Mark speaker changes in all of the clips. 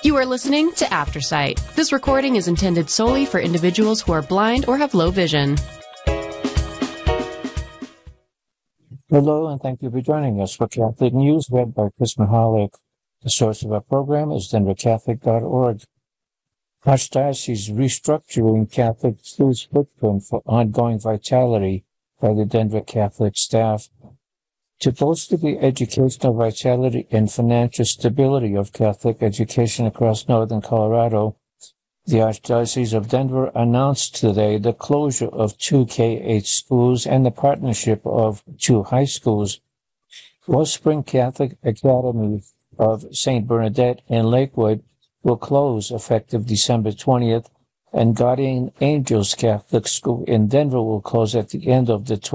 Speaker 1: You are listening to Aftersight. This recording is intended solely for individuals who are blind or have low vision.
Speaker 2: Hello, and thank you for joining us for Catholic News, read by Chris Mahalik. The source of our program is denvercatholic.org. Archdiocese restructuring Catholic schools footprint for ongoing vitality by the Denver Catholic staff. To bolster the educational vitality and financial stability of Catholic education across northern Colorado, the Archdiocese of Denver announced today the closure of 2 K-8 schools and the partnership of 2 high schools. Wellspring Catholic Academy of St. Bernadette in Lakewood will close effective December 20th, and Guardian Angels Catholic School in Denver will close at the end of the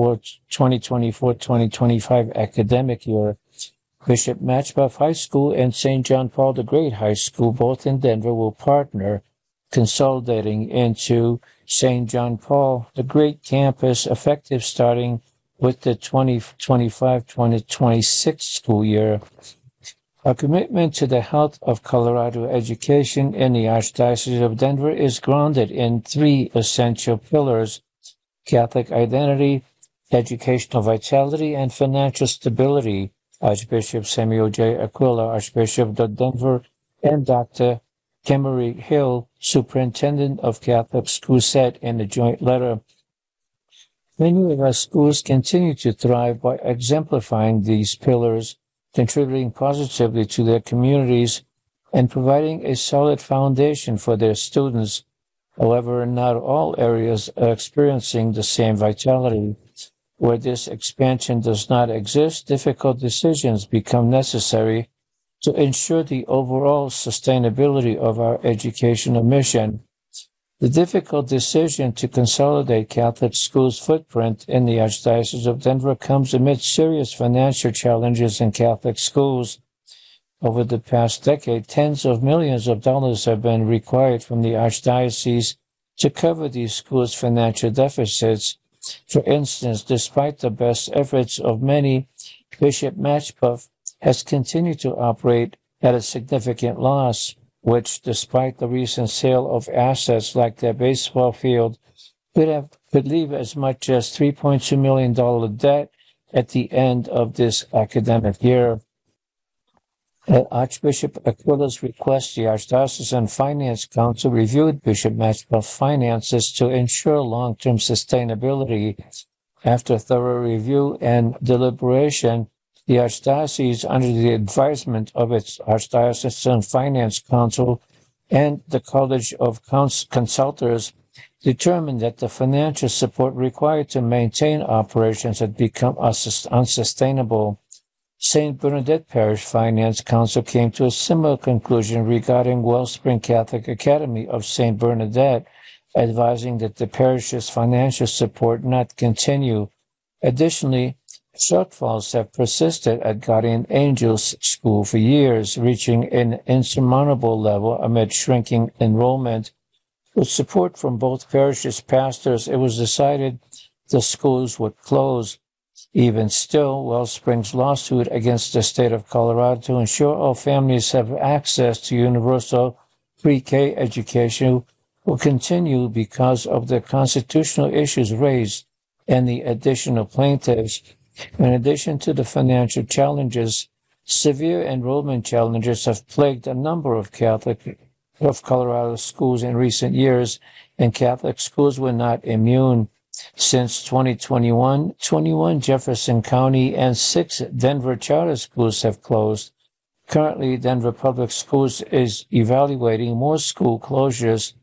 Speaker 2: 2024-2025 academic year. Bishop Matchbuff High School and St. John Paul the Great High School, both in Denver, will partner, consolidating into St. John Paul the Great campus effective starting with the 2025-2026 school year. Our commitment to the health of Colorado education in the Archdiocese of Denver is grounded in 3 essential pillars: Catholic identity, educational vitality, and financial stability. Archbishop Samuel J. Aquila, Archbishop of Denver, and Dr. Kemery Hill, Superintendent of Catholic Schools, said in a joint letter. Many of our schools continue to thrive by exemplifying these pillars, contributing positively to their communities, and providing a solid foundation for their students. However, not all areas are experiencing the same vitality. Where this expansion does not exist, difficult decisions become necessary to ensure the overall sustainability of our educational mission. The difficult decision to consolidate Catholic schools' footprint in the Archdiocese of Denver comes amid serious financial challenges in Catholic schools. Over the past decade, tens of millions of dollars have been required from the Archdiocese to cover these schools' financial deficits. For instance, despite the best efforts of many, Bishop Matchbuff has continued to operate at a significant loss, which, despite the recent sale of assets like their baseball field, could leave as much as $3.2 million debt at the end of this academic year. At Archbishop Aquila's request, the Archdiocesan Finance Council reviewed Bishop Matchbuff's finances to ensure long-term sustainability. After thorough review and deliberation, the Archdiocese, under the advisement of its Archdiocesan Finance Council and the College of Consultors, determined that the financial support required to maintain operations had become unsustainable. St. Bernadette Parish Finance Council came to a similar conclusion regarding Wellspring Catholic Academy of St. Bernadette, advising that the parish's financial support not continue. Additionally, shortfalls have persisted at Guardian Angels School for years, reaching an insurmountable level amid shrinking enrollment. With support from both parishes' pastors, it was decided the schools would close. Even still, Wellspring's lawsuit against the state of Colorado to ensure all families have access to universal pre-K education will continue because of the constitutional issues raised and the additional plaintiffs. In addition to the financial challenges, severe enrollment challenges have plagued a number of Colorado schools in recent years, and Catholic schools were not immune. Since 2021, 21 Jefferson County and 6 Denver charter schools have closed. Currently, Denver Public Schools is evaluating more school closures.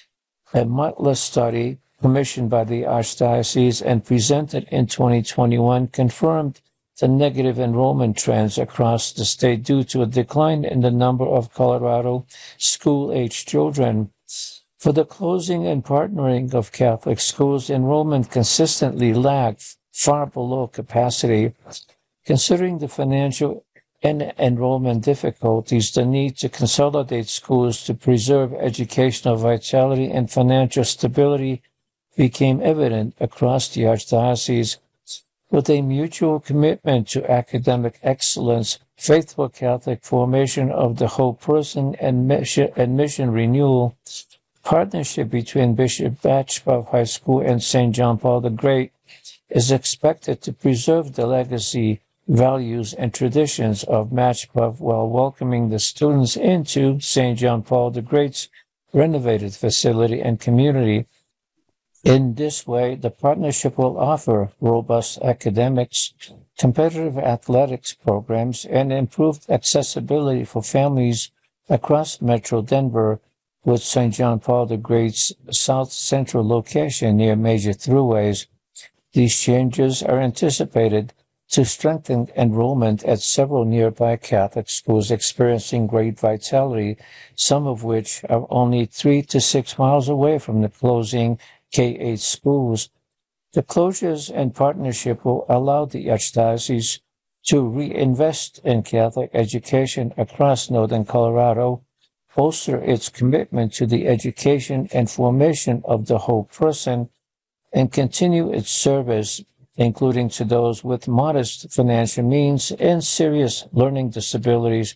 Speaker 2: A Mutler study commissioned by the Archdiocese and presented in 2021 confirmed the negative enrollment trends across the state due to a decline in the number of Colorado school-age children. For the closing and partnering of Catholic schools, enrollment consistently lagged far below capacity. Considering the financial and enrollment difficulties, the need to consolidate schools to preserve educational vitality and financial stability became evident across the Archdiocese. with a mutual commitment to academic excellence, faithful Catholic formation of the whole person, and mission renewal. Partnership between Bishop Batchpov High School and St. John Paul the Great is expected to preserve the legacy, values, and traditions of Matchpub while welcoming the students into St. John Paul the Great's renovated facility and community. In this way, the partnership will offer robust academics, competitive athletics programs, and improved accessibility for families across Metro Denver, with St. John Paul the Great's south central location near major throughways. These changes are anticipated to strengthen enrollment at several nearby Catholic schools experiencing great vitality, some of which are only 3 to 6 miles away from the closing K-8 schools. The closures and partnership will allow the Archdiocese to reinvest in Catholic education across northern Colorado, bolster its commitment to the education and formation of the whole person, and continue its service, including to those with modest financial means and serious learning disabilities,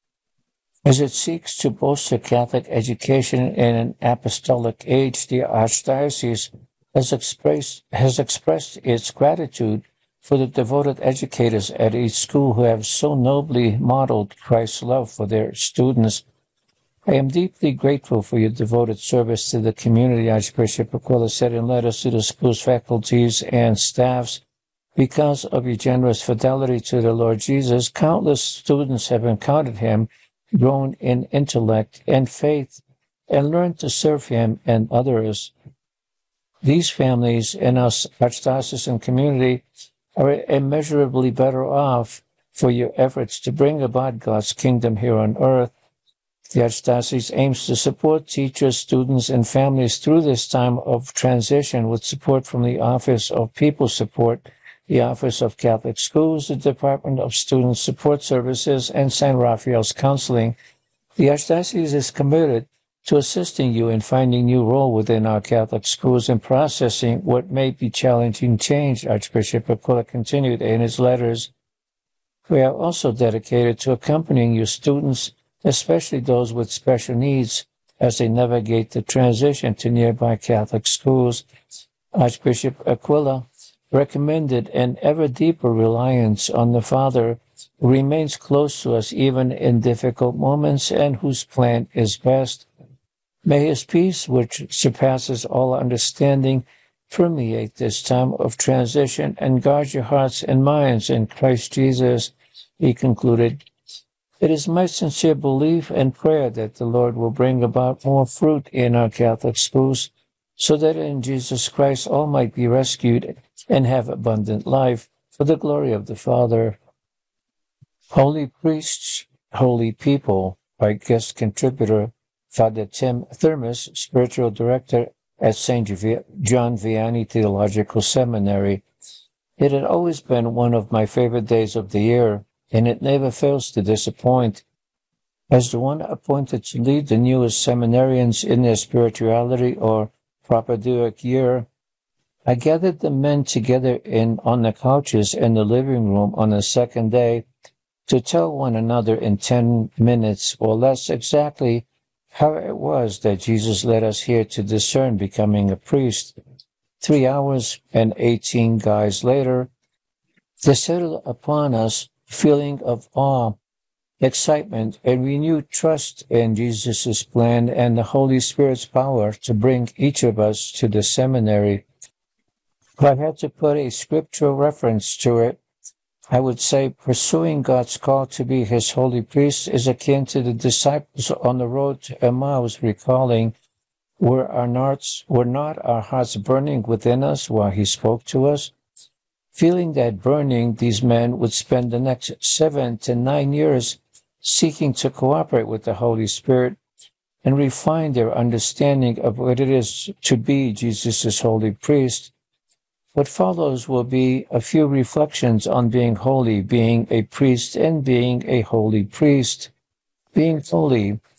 Speaker 2: as it seeks to bolster Catholic education in an apostolic age. The Archdiocese has expressed its gratitude for the devoted educators at each school who have so nobly modeled Christ's love for their students. I am deeply grateful for your devoted service to the community, Archbishop Aquila said in letters to the school's faculties and staffs. Because of your generous fidelity to the Lord Jesus, countless students have encountered him, grown in intellect and faith, and learned to serve him and others. These families in our archdiocesan community are immeasurably better off for your efforts to bring about God's kingdom here on earth. The Archdiocese aims to support teachers, students, and families through this time of transition with support from the Office of People Support, the Office of Catholic Schools, the Department of Student Support Services, and San Rafael's Counseling. The Archdiocese is committed to assisting you in finding new role within our Catholic schools and processing what may be challenging change, Archbishop Aquila continued in his letters. We are also dedicated to accompanying your students, especially those with special needs, as they navigate the transition to nearby Catholic schools. Archbishop Aquila recommended an ever deeper reliance on the Father, who remains close to us even in difficult moments and whose plan is best. May his peace, which surpasses all understanding, permeate this time of transition and guard your hearts and minds in Christ Jesus, he concluded. It is my sincere belief and prayer that the Lord will bring about more fruit in our Catholic schools, so that in Jesus Christ all might be rescued and have abundant life, for the glory of the Father. Holy Priests, Holy People, by guest contributor Father Tim Thermos, Spiritual Director at St. John Vianney Theological Seminary. It had always been one of my favorite days of the year, and it never fails to disappoint. As the one appointed to lead the newest seminarians in their spirituality or Propaedeutic year, I gathered the men together on the couches in the living room on the second day to tell one another in 10 minutes or less exactly how it was that Jesus led us here to discern becoming a priest. 3 hours and 18 guys later, there settled upon us feeling of awe, excitement, and renewed trust in Jesus' plan and the Holy Spirit's power to bring each of us to the seminary. If I had to put a scriptural reference to it, I would say pursuing God's call to be his holy priest is akin to the disciples on the road to Emmaus recalling, were not our hearts burning within us while he spoke to us? Feeling that burning, these men would spend the next 7 to 9 years seeking to cooperate with the Holy Spirit and refine their understanding of what it is to be Jesus' holy priest. What follows will be a few reflections on being holy, being a priest, and being a holy priest. Being holy.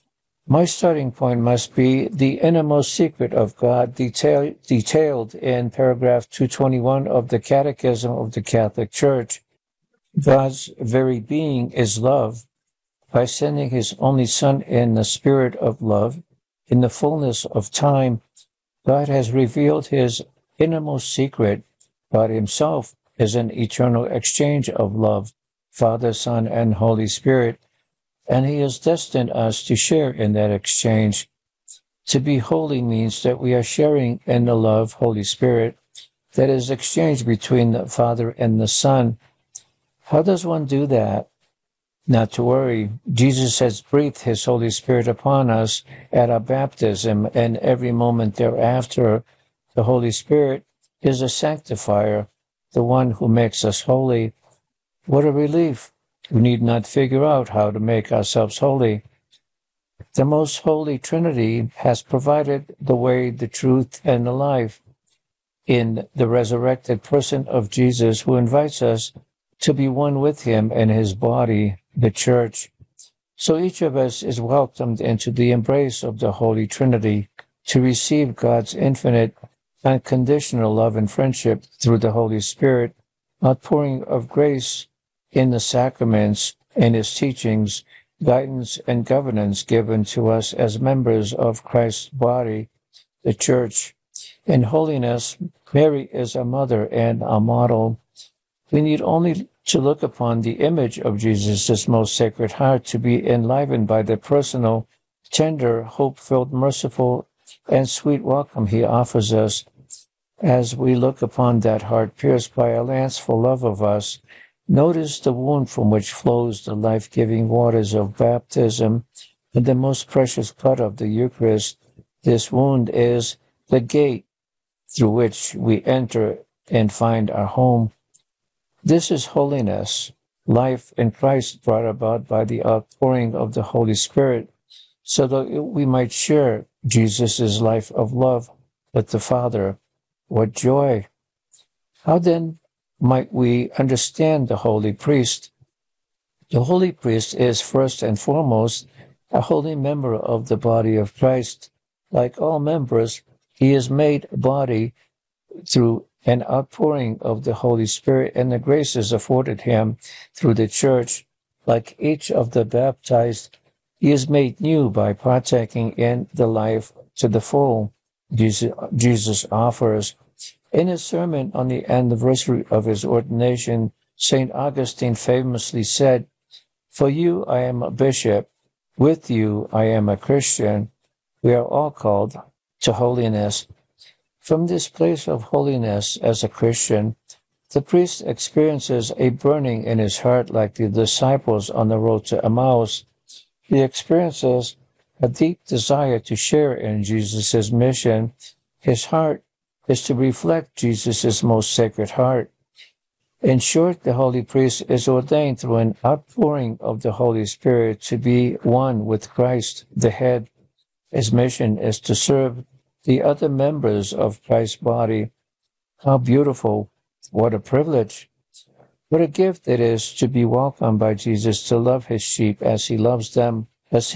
Speaker 2: My starting point must be the innermost secret of God detailed in paragraph 221 of the Catechism of the Catholic Church. God's very being is love. By sending his only Son in the spirit of love, in the fullness of time, God has revealed his innermost secret. God himself is an eternal exchange of love, Father, Son, and Holy Spirit, and he has destined us to share in that exchange. To be holy means that we are sharing in the love, Holy Spirit, that is exchanged between the Father and the Son. How does one do that? Not to worry. Jesus has breathed his Holy Spirit upon us at our baptism, and every moment thereafter. The Holy Spirit is a sanctifier, the one who makes us holy. What a relief. We need not figure out how to make ourselves holy. The most holy Trinity has provided the way, the truth, and the life in the resurrected person of Jesus, who invites us to be one with him and his body, the Church. So each of us is welcomed into the embrace of the Holy Trinity to receive God's infinite, unconditional love and friendship through the Holy Spirit, outpouring of grace in the sacraments and his teachings, guidance and governance given to us as members of Christ's body, the Church. In holiness, Mary is our mother and our model. We need only to look upon the image of Jesus' most sacred heart to be enlivened by the personal, tender, hope-filled, merciful, and sweet welcome he offers us. As we look upon that heart pierced by a lance for love of us, notice the wound from which flows the life-giving waters of baptism and the most precious blood of the Eucharist. This wound is the gate through which we enter and find our home. This is holiness, life in Christ brought about by the outpouring of the Holy Spirit, so that we might share Jesus' life of love with the Father. What joy! How then might we understand the holy priest? The holy priest is first and foremost a holy member of the body of Christ. Like all members, he is made a body through an outpouring of the Holy Spirit and the graces afforded him through the Church. Like each of the baptized, he is made new by partaking in the life to the full Jesus offers. In his sermon on the anniversary of his ordination, St. Augustine famously said, "For you I am a bishop, with you I am a Christian." We are all called to holiness. From this place of holiness as a Christian, the priest experiences a burning in his heart like the disciples on the road to Emmaus. He experiences a deep desire to share in Jesus' mission. His heart is to reflect Jesus' most sacred heart. In short, the holy priest is ordained through an outpouring of the Holy Spirit to be one with Christ, the head. His mission is to serve the other members of Christ's body. How beautiful! What a privilege! What a gift it is to be welcomed by Jesus, to love his sheep as he loves them,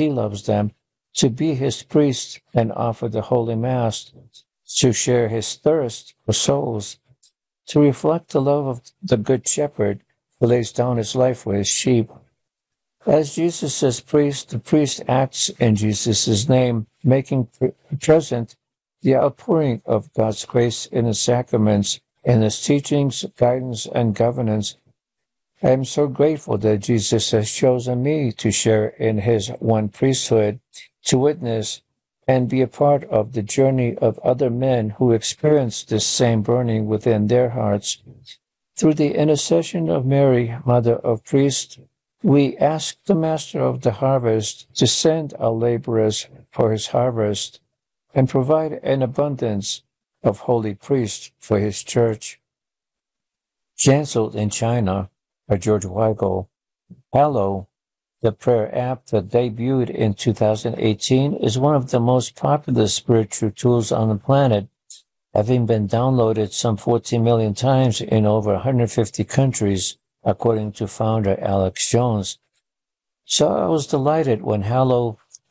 Speaker 2: to be his priest and offer the Holy Mass, to share his thirst for souls, to reflect the love of the Good Shepherd who lays down his life for his sheep. As Jesus' priest, the priest acts in Jesus' name, making present the outpouring of God's grace in the sacraments, in his teachings, guidance, and governance. I am so grateful that Jesus has chosen me to share in his one priesthood, to witness and be a part of the journey of other men who experience this same burning within their hearts. Through the intercession of Mary, Mother of Priests, we ask the Master of the harvest to send our laborers for his harvest and provide an abundance of holy priests for his Church. Canceled in China by George Weigel. Hallow, the prayer app that debuted in 2018, is one of the most popular spiritual tools on the planet, having been downloaded some 14 million times in over 150 countries, according to founder Alex Jones. So I was delighted when Hallow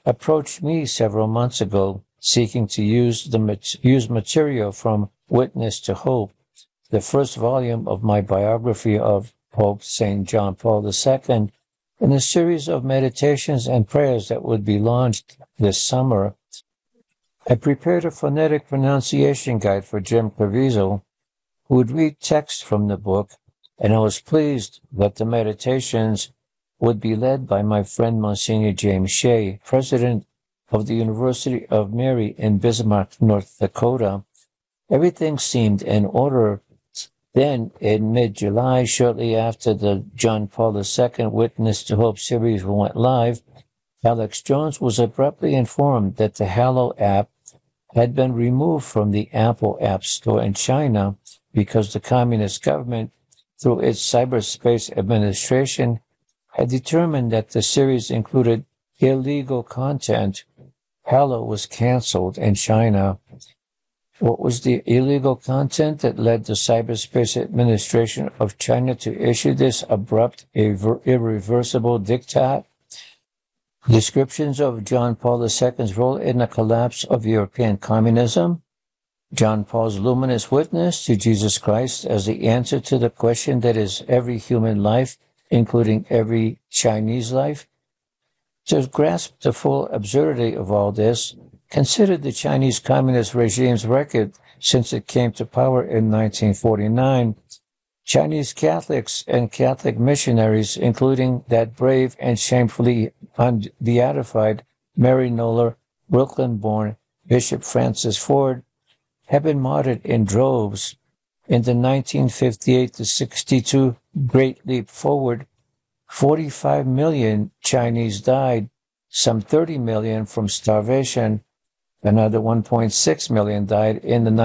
Speaker 2: approached me several months ago seeking to use material from Witness to Hope, the first volume of my biography of Pope St. John Paul II, in a series of meditations and prayers that would be launched this summer. I prepared a phonetic pronunciation guide for Jim Caviezel, who would read text from the book, and I was pleased that the meditations would be led by my friend Monsignor James Shea, president of the University of Mary in Bismarck, North Dakota. Everything seemed in order. Then, in mid-July, shortly after the John Paul II Witness to Hope series went live, Alex Jones was abruptly informed that the Hallow app had been removed from the Apple App Store in China because the Communist government, through its Cyberspace Administration, had determined that the series included illegal content. Hallow was canceled in China. What was the illegal content that led the Cyberspace Administration of China to issue this abrupt, irreversible diktat? Descriptions of John Paul II's role in the collapse of European communism, John Paul's luminous witness to Jesus Christ as the answer to the question that is every human life, including every Chinese life. To grasp the full absurdity of all this, consider the Chinese Communist regime's record since it came to power in 1949. Chinese Catholics and Catholic missionaries, including that brave and shamefully unbeatified Mary Noller, Brooklyn-born Bishop Francis Ford, have been martyred in droves. In the 1958-62 Great Leap Forward, 45 million Chinese died, some 30 million from starvation. Another 1.6 million died in the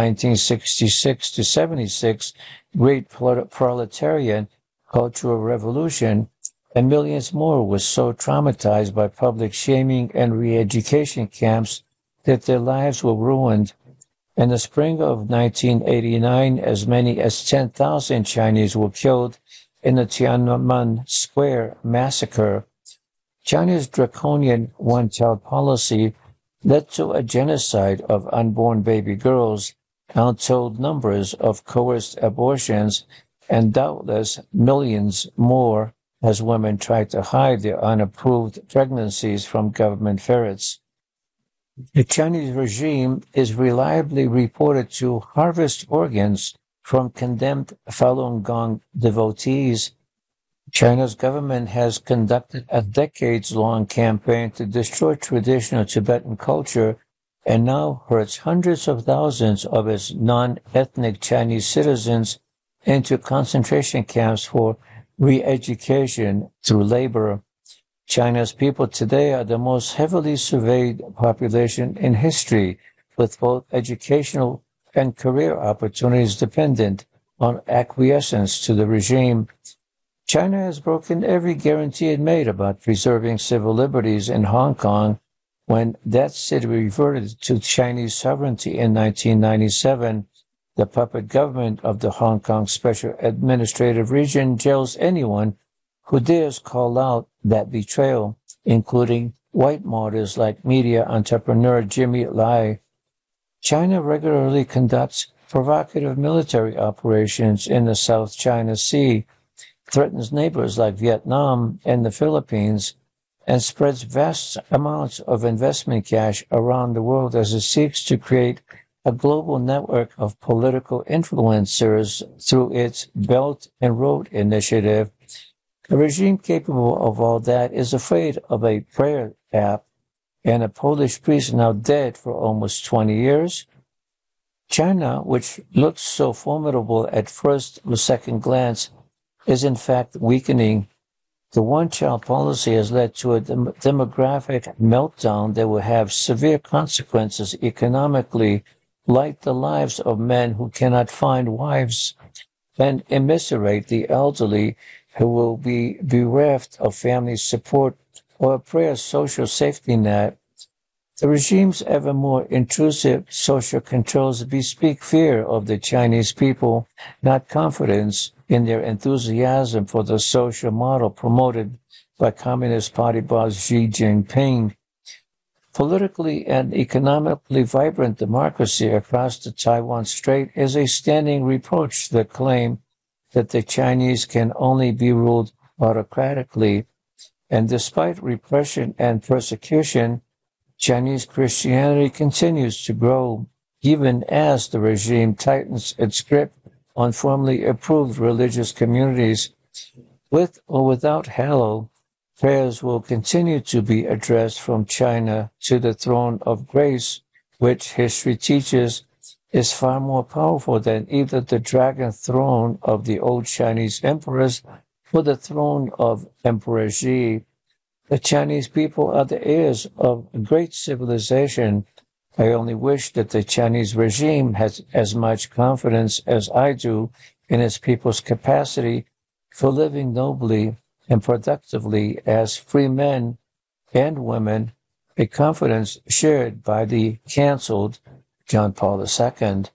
Speaker 2: 1966-76 Great Proletarian Cultural Revolution, and millions more were so traumatized by public shaming and re-education camps that their lives were ruined. In the spring of 1989, as many as 10,000 Chinese were killed in the Tiananmen Square massacre. China's draconian one-child policy led to a genocide of unborn baby girls, untold numbers of coerced abortions, and doubtless millions more as women tried to hide their unapproved pregnancies from government ferrets. The Chinese regime is reliably reported to harvest organs from condemned Falun Gong devotees. China's government has conducted a decades-long campaign to destroy traditional Tibetan culture and now hurts hundreds of thousands of its non-ethnic Chinese citizens into concentration camps for re-education through labor. China's people today are the most heavily surveyed population in history, with both educational and career opportunities dependent on acquiescence to the regime. China has broken every guarantee it made about preserving civil liberties in Hong Kong when that city reverted to Chinese sovereignty in 1997. The puppet government of the Hong Kong Special Administrative Region jails anyone who dares call out that betrayal, including white martyrs like media entrepreneur Jimmy Lai. China regularly conducts provocative military operations in the South China Sea, threatens neighbors like Vietnam and the Philippines, and spreads vast amounts of investment cash around the world as it seeks to create a global network of political influencers through its Belt and Road Initiative. A regime capable of all that is afraid of a prayer app and a Polish priest now dead for almost 20 years. China, which looks so formidable at first or second glance, is in fact weakening. The one-child policy has led to a demographic meltdown that will have severe consequences economically, like the lives of men who cannot find wives, and immiserate the elderly who will be bereft of family support or a prayer social safety net. The regime's ever more intrusive social controls bespeak fear of the Chinese people, not confidence in their enthusiasm for the social model promoted by Communist Party boss Xi Jinping. Politically and economically vibrant democracy across the Taiwan Strait is a standing reproach to the claim that the Chinese can only be ruled autocratically. And despite repression and persecution, Chinese Christianity continues to grow, even as the regime tightens its grip on formally approved religious communities. With or without halo, prayers will continue to be addressed from China to the throne of grace, which history teaches is far more powerful than either the dragon throne of the old Chinese emperors or the throne of Emperor Xi. The Chinese people are the heirs of a great civilization. I only wish that the Chinese regime has as much confidence as I do in its people's capacity for living nobly and productively as free men and women, a confidence shared by the canceled John Paul II.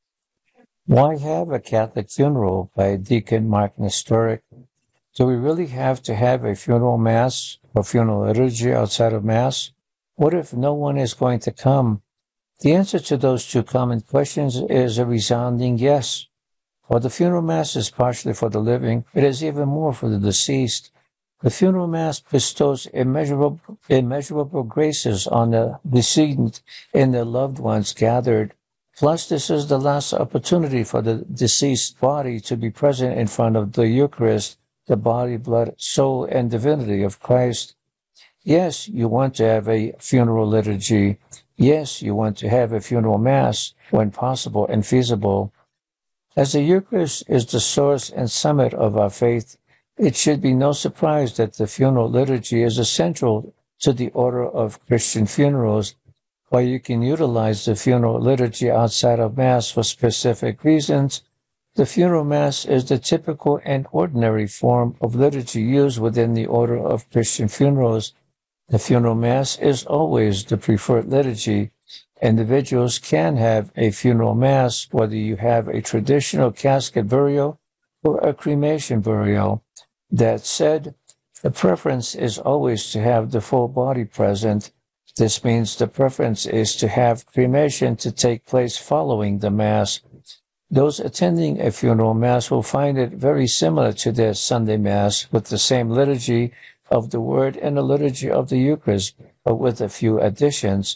Speaker 2: Why have a Catholic funeral by Deacon Mark Nestoric? Do we really have to have a funeral mass or funeral liturgy outside of Mass? What if no one is going to come? The answer to those two common questions is a resounding yes. While the funeral mass is partially for the living, it is even more for the deceased. The funeral mass bestows immeasurable graces on the decedent and their loved ones gathered. Plus, this is the last opportunity for the deceased body to be present in front of the Eucharist, the body, blood, soul, and divinity of Christ. Yes, you want to have a funeral liturgy. Yes, you want to have a funeral mass when possible and feasible. As the Eucharist is the source and summit of our faith, it should be no surprise that the funeral liturgy is essential to the order of Christian funerals. While you can utilize the funeral liturgy outside of Mass for specific reasons, the funeral Mass is the typical and ordinary form of liturgy used within the order of Christian funerals. The funeral Mass is always the preferred liturgy. Individuals can have a funeral Mass whether you have a traditional casket burial or a cremation burial. That said, the preference is always to have the full body present. This means the preference is to have cremation to take place following the Mass. Those attending a funeral Mass will find it very similar to their Sunday Mass, with the same liturgy of the Word and the liturgy of the Eucharist, but with a few additions.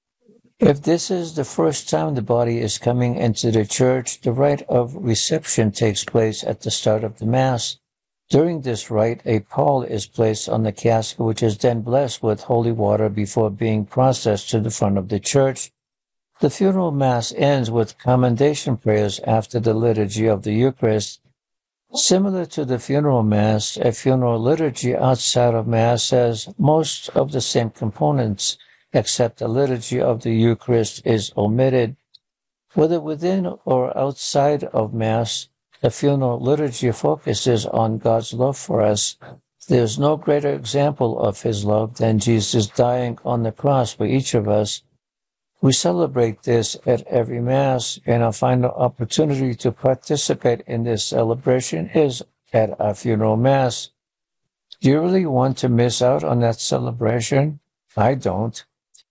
Speaker 2: If this is the first time the body is coming into the church, the rite of reception takes place at the start of the Mass. During this rite, a pall is placed on the casket, which is then blessed with holy water before being processed to the front of the church. The funeral Mass ends with commendation prayers after the liturgy of the Eucharist. Similar to the funeral Mass, a funeral liturgy outside of Mass has most of the same components, except the liturgy of the Eucharist is omitted. Whether within or outside of Mass, the funeral liturgy focuses on God's love for us. There is no greater example of His love than Jesus dying on the cross for each of us. We celebrate this at every Mass, and our final opportunity to participate in this celebration is at our funeral Mass. Do you really want to miss out on that celebration? I don't.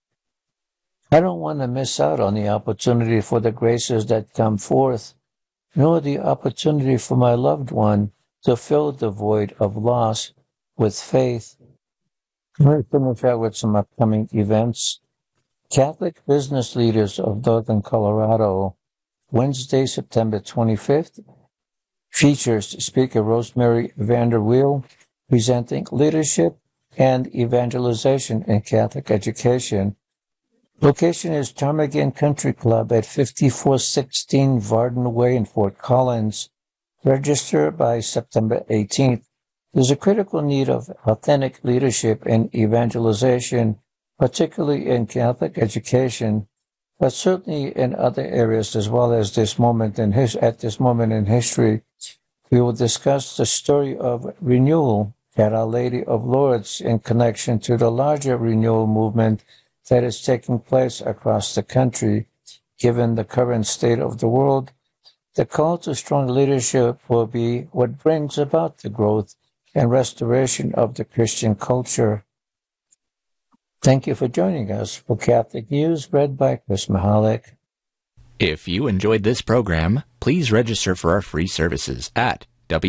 Speaker 2: I don't want to miss out on the opportunity for the graces that come forth, nor the opportunity for my loved one to fill the void of loss with faith. We're finish out with some upcoming events. Catholic business leaders of Northern Colorado, Wednesday, September 25th, features Speaker Rosemary Vanderweel presenting leadership and evangelization in Catholic education. Location is Ptarmigan Country Club at 5416 Varden Way in Fort Collins. Register by September 18th. There's a critical need of authentic leadership and evangelization, particularly in Catholic education, but certainly in other areas as well as at this moment in history. We will discuss the story of renewal at Our Lady of Lourdes in connection to the larger renewal movement that is taking place across the country. Given the current state of the world, the call to strong leadership will be what brings about the growth and restoration of the Christian culture. Thank you for joining us for Catholic News, read by Chris Mahalik.
Speaker 3: If you enjoyed this program, please register for our free services at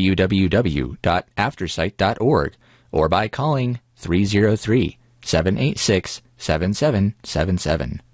Speaker 3: www.aftersight.org or by calling 303-786-7777.